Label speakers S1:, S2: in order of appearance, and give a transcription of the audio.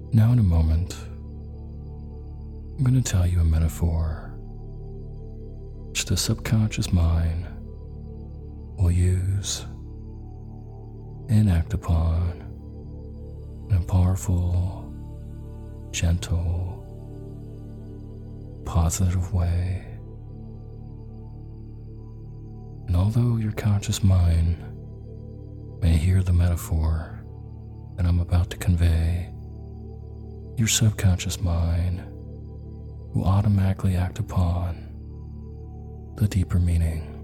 S1: Now, in a moment, I'm going to tell you a metaphor which the subconscious mind will use and act upon in a powerful, gentle, positive way. And although your conscious mind may hear the metaphor that I'm about to convey, your subconscious mind will automatically act upon the deeper meaning.